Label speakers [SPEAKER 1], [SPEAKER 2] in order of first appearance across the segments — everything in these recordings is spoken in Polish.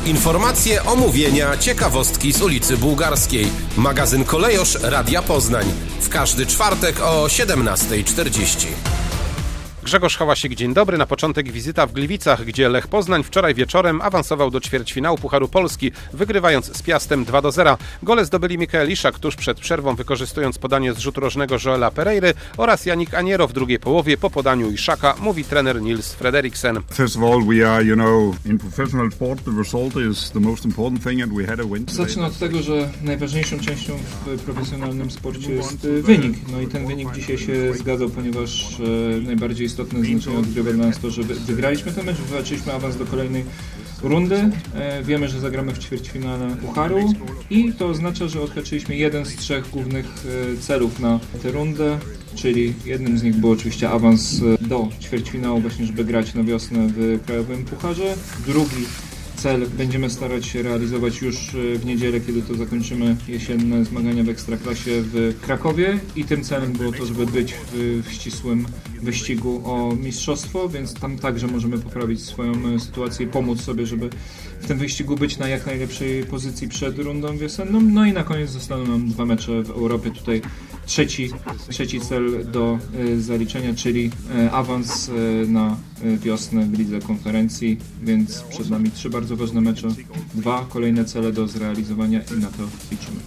[SPEAKER 1] Informacje, omówienia, ciekawostki z ulicy Bułgarskiej. Magazyn Kolejosz Radia Poznań. W każdy czwartek o 17:40. Grzegorz Hałasik, dzień dobry. Na początek wizyta w Gliwicach, gdzie Lech Poznań wczoraj wieczorem awansował do ćwierćfinału Pucharu Polski, wygrywając z Piastem 2-0. Gole zdobyli Mikael Iszak tuż przed przerwą, wykorzystując podanie z rzutu rożnego Joela Pereiry oraz Janik Aniero w drugiej połowie po podaniu Iszaka, mówi trener Nils Frederiksen.
[SPEAKER 2] First of all, we are, in professional sport, the result is the most important thing and we had a win.
[SPEAKER 3] Zacznę od tego, że najważniejszą częścią w profesjonalnym sporcie jest wynik. No i ten wynik dzisiaj się zgadzał, ponieważ najbardziej istotne znaczenie odgrywa dla nas to, że wygraliśmy ten mecz, wywalczyliśmy awans do kolejnej rundy. Wiemy, że zagramy w ćwierćfinale Pucharu i to oznacza, że odhaczyliśmy jeden z trzech głównych celów na tę rundę, czyli jednym z nich był oczywiście awans do ćwierćfinału, właśnie żeby grać na wiosnę w Krajowym Pucharze. Drugi cel będziemy starać się realizować już w niedzielę, kiedy to zakończymy jesienne zmagania w Ekstraklasie w Krakowie i tym celem było to, żeby być w ścisłym wyścigu o mistrzostwo, więc tam także możemy poprawić swoją sytuację i pomóc sobie, żeby w tym wyścigu być na jak najlepszej pozycji przed rundą wiosenną. No i na koniec zostaną nam 2 mecze w Europie. Tutaj trzeci cel do zaliczenia, czyli awans na wiosnę w Lidze Konferencji, więc przed nami 3 bardzo ważne mecze, 2 kolejne cele do zrealizowania i na to liczymy.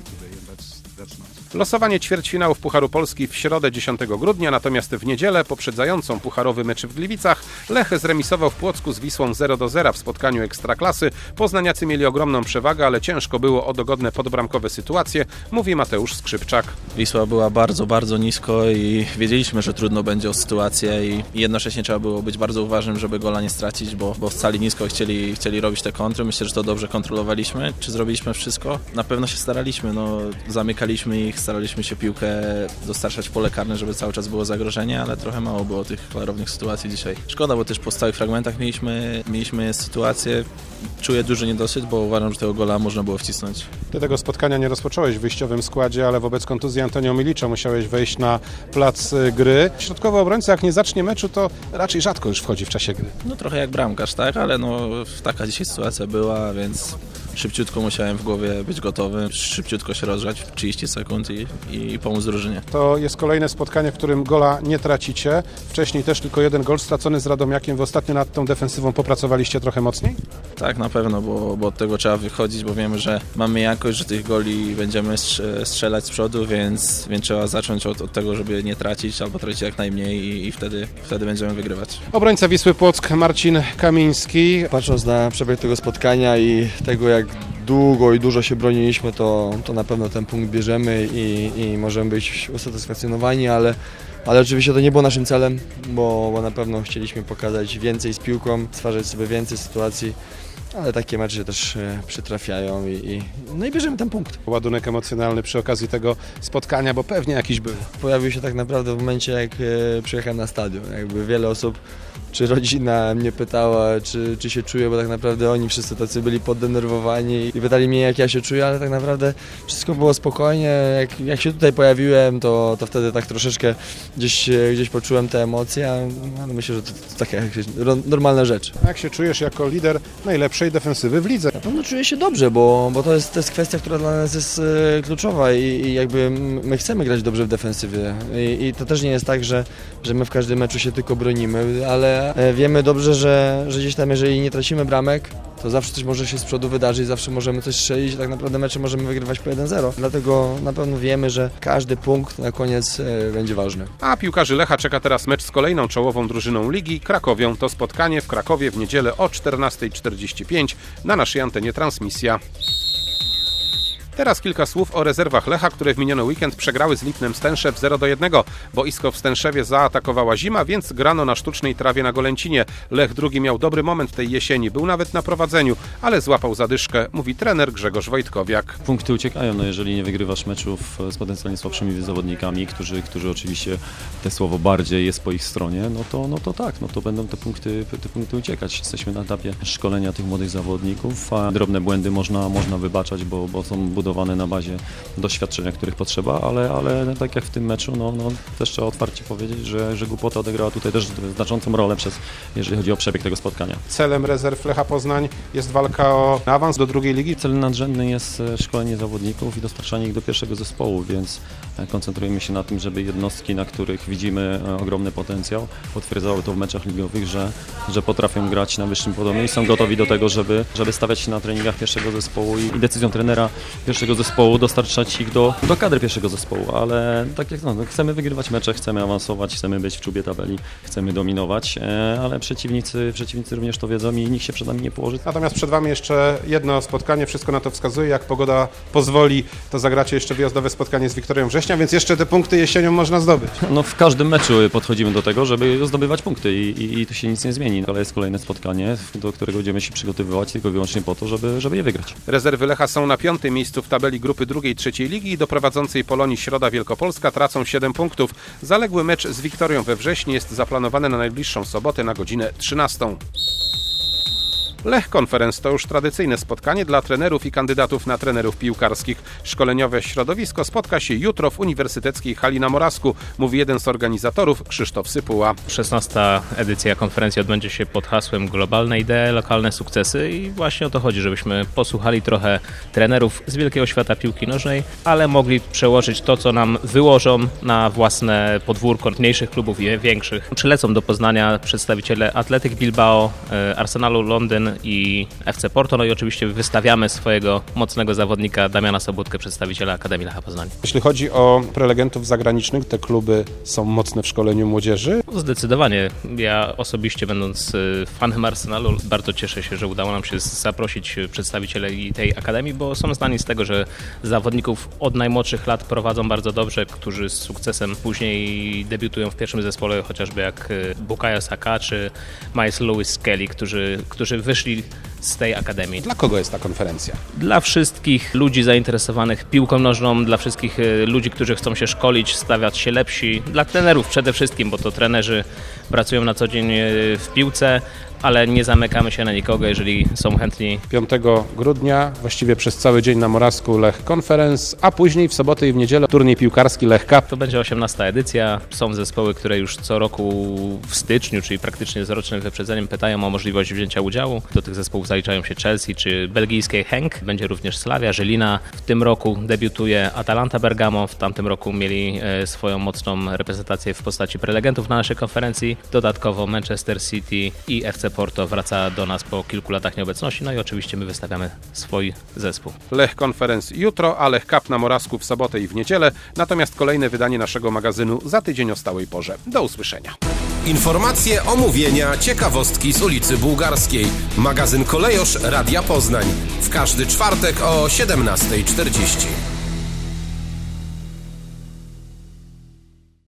[SPEAKER 1] Losowanie ćwierćfinałów Pucharu Polski w środę 10 grudnia, natomiast w niedzielę poprzedzającą pucharowy mecz w Gliwicach Lech zremisował w Płocku z Wisłą 0-0 w spotkaniu Ekstraklasy. Poznaniacy mieli ogromną przewagę, ale ciężko było o dogodne podbramkowe sytuacje, mówi Mateusz Skrzypczak.
[SPEAKER 4] Wisła była bardzo, bardzo nisko i wiedzieliśmy, że trudno będzie o sytuację i jednocześnie trzeba było być bardzo uważnym, żeby gola nie stracić, bo stali nisko i chcieli robić te kontry. Myślę, że to dobrze kontrolowaliśmy. Czy zrobiliśmy wszystko? Na pewno się staraliśmy, zamykaliśmy ich, staraliśmy się piłkę dostarczać w pole karne, żeby cały czas było zagrożenie, ale trochę mało było tych klarownych sytuacji dzisiaj. Szkoda, bo też po stałych fragmentach mieliśmy sytuację. Czuję duży niedosyt, bo uważam, że tego gola można było wcisnąć.
[SPEAKER 5] Ty tego spotkania nie rozpocząłeś w wyjściowym składzie, ale wobec kontuzji Antonio Milicza musiałeś wejść na plac gry. Środkowy obrońca, jak nie zacznie meczu, to raczej rzadko już wchodzi w czasie gry.
[SPEAKER 4] Trochę jak bramkarz, tak, ale taka dzisiaj sytuacja była, więc szybciutko musiałem w głowie być gotowy, szybciutko się rozgrzać w 30 sekund i pomóc drużynie.
[SPEAKER 5] To jest kolejne spotkanie, w którym gola nie tracicie. Wcześniej też tylko 1 gol stracony z Radomiakiem. Wy ostatnio nad tą defensywą popracowaliście trochę mocniej?
[SPEAKER 4] Tak, na pewno, bo od tego trzeba wychodzić, bo wiemy, że mamy jakość, że tych goli będziemy strzelać z przodu, więc trzeba zacząć od tego, żeby nie tracić albo tracić jak najmniej i wtedy będziemy wygrywać.
[SPEAKER 5] Obrońca Wisły Płock Marcin Kamiński.
[SPEAKER 6] Patrząc na przebieg tego spotkania i tego, jak długo i dużo się broniliśmy, to na pewno ten punkt bierzemy i możemy być usatysfakcjonowani, ale oczywiście to nie było naszym celem, bo na pewno chcieliśmy pokazać więcej z piłką, stwarzać sobie więcej sytuacji, ale takie mecze się też przytrafiają i bierzemy ten punkt.
[SPEAKER 5] Ładunek emocjonalny przy okazji tego spotkania, bo pewnie jakiś był.
[SPEAKER 6] Pojawił się tak naprawdę w momencie, jak przyjechałem na stadion. Jakby wiele osób, czy rodzina mnie pytała, czy się czuję, bo tak naprawdę oni wszyscy tacy byli poddenerwowani i pytali mnie, jak ja się czuję, ale tak naprawdę wszystko było spokojnie. Jak się tutaj pojawiłem, to wtedy tak troszeczkę gdzieś poczułem te emocje, ale myślę, że to taka normalna rzecz.
[SPEAKER 5] Jak się czujesz jako lider najlepszej defensywy w lidze?
[SPEAKER 6] Na pewno czuję się dobrze, bo to jest kwestia, która dla nas jest kluczowa i jakby my chcemy grać dobrze w defensywie i to też nie jest tak, że my w każdym meczu się tylko bronimy, ale wiemy dobrze, że gdzieś tam, jeżeli nie tracimy bramek, to zawsze coś może się z przodu wydarzyć, zawsze możemy coś strzelić i tak naprawdę mecze możemy wygrywać po 1-0. Dlatego na pewno wiemy, że każdy punkt na koniec będzie ważny.
[SPEAKER 1] A piłkarzy Lecha czeka teraz mecz z kolejną czołową drużyną ligi, Krakowią. To spotkanie w Krakowie w niedzielę o 14:45. Na naszej antenie transmisja. Teraz kilka słów o rezerwach Lecha, które w miniony weekend przegrały z Lipnem Stęszew 0-1. Boisko w Stęszewie zaatakowała zima, więc grano na sztucznej trawie na Golęcinie. Lech drugi miał dobry moment tej jesieni, był nawet na prowadzeniu, ale złapał zadyszkę, mówi trener Grzegorz Wojtkowiak.
[SPEAKER 7] Punkty uciekają, jeżeli nie wygrywasz meczów z potencjalnie słabszymi zawodnikami, którzy oczywiście te słowo bardziej jest po ich stronie, to będą te punkty uciekać. Jesteśmy na etapie szkolenia tych młodych zawodników, a drobne błędy można wybaczać, bo są budowane zbudowane na bazie doświadczenia, których potrzeba, ale tak jak w tym meczu, no też trzeba otwarcie powiedzieć, że Głupota odegrała tutaj też znaczącą rolę jeżeli chodzi o przebieg tego spotkania.
[SPEAKER 5] Celem rezerw Lecha Poznań jest walka o awans do drugiej ligi.
[SPEAKER 7] Cel nadrzędny jest szkolenie zawodników i dostarczanie ich do pierwszego zespołu, więc koncentrujemy się na tym, żeby jednostki, na których widzimy ogromny potencjał, potwierdzały to w meczach ligowych, że potrafią grać na wyższym poziomie i są gotowi do tego, żeby stawiać się na treningach pierwszego zespołu i decyzją trenera pierwszego zespołu dostarczać ich do kadry pierwszego zespołu, ale tak jak chcemy wygrywać mecze, chcemy awansować, chcemy być w czubie tabeli, chcemy dominować, ale przeciwnicy również to wiedzą i nikt się przed nami nie położy.
[SPEAKER 5] Natomiast przed Wami jeszcze jedno spotkanie, wszystko na to wskazuje, jak pogoda pozwoli, to zagracie jeszcze wyjazdowe spotkanie z Wiktorią Września, więc jeszcze te punkty jesienią można zdobyć.
[SPEAKER 7] No w każdym meczu podchodzimy do tego, żeby zdobywać punkty i tu się nic nie zmieni, ale jest kolejne spotkanie, do którego będziemy się przygotowywać tylko i wyłącznie po to, żeby je wygrać.
[SPEAKER 1] Rezerwy Lecha są na 5. miejscu w tabeli grupy drugiej, trzeciej ligi i do prowadzącej Polonii Środa Wielkopolska tracą 7 punktów. Zaległy mecz z Wiktorią we Wrześniu jest zaplanowany na najbliższą sobotę na godzinę 13. Lech Conference to już tradycyjne spotkanie dla trenerów i kandydatów na trenerów piłkarskich. Szkoleniowe środowisko spotka się jutro w Uniwersyteckiej Hali na Morawsku, mówi jeden z organizatorów, Krzysztof Sypuła.
[SPEAKER 8] 16. edycja konferencji odbędzie się pod hasłem Globalne idee, lokalne sukcesy i właśnie o to chodzi, żebyśmy posłuchali trochę trenerów z wielkiego świata piłki nożnej, ale mogli przełożyć to, co nam wyłożą na własne podwórko mniejszych klubów i większych. Przylecą do Poznania przedstawiciele Athletic Bilbao, Arsenalu Londyn i FC Porto, no i oczywiście wystawiamy swojego mocnego zawodnika Damiana Sobótkę, przedstawiciela Akademii Lecha Poznań.
[SPEAKER 5] Jeśli chodzi o prelegentów zagranicznych, te kluby są mocne w szkoleniu młodzieży?
[SPEAKER 8] Zdecydowanie. Ja osobiście, będąc fanem Arsenalu, bardzo cieszę się, że udało nam się zaprosić przedstawicieli tej Akademii, bo są znani z tego, że zawodników od najmłodszych lat prowadzą bardzo dobrze, którzy z sukcesem później debiutują w pierwszym zespole, chociażby jak Bukayo Saka czy Miles Lewis Kelly, którzy wyszli z tej akademii.
[SPEAKER 5] Dla kogo jest ta konferencja?
[SPEAKER 8] Dla wszystkich ludzi zainteresowanych piłką nożną, dla wszystkich ludzi, którzy chcą się szkolić, stawiać się lepsi, dla trenerów przede wszystkim, bo to trenerzy pracują na co dzień w piłce, ale nie zamykamy się na nikogo, jeżeli są chętni.
[SPEAKER 5] 5 grudnia, właściwie przez cały dzień na Morawsku Lech Conference, a później w sobotę i w niedzielę turniej piłkarski Lech Cup.
[SPEAKER 8] To będzie 18. edycja. Są zespoły, które już co roku w styczniu, czyli praktycznie z rocznym wyprzedzeniem, pytają o możliwość wzięcia udziału. Do tych zespołów zaliczają się Chelsea czy belgijskie Henk. Będzie również Slavia, Żelina. W tym roku debiutuje Atalanta Bergamo. W tamtym roku mieli swoją mocną reprezentację w postaci prelegentów na naszej konferencji. Dodatkowo Manchester City i FC Porto wraca do nas po kilku latach nieobecności, no i oczywiście my wystawiamy swój zespół.
[SPEAKER 1] Lech Conference jutro, a Lech Cup na Morawsku w sobotę i w niedzielę, natomiast kolejne wydanie naszego magazynu za tydzień o stałej porze. Do usłyszenia. Informacje, omówienia, ciekawostki z ulicy Bułgarskiej. Magazyn Kolejosz Radia Poznań. W każdy czwartek o 17:40.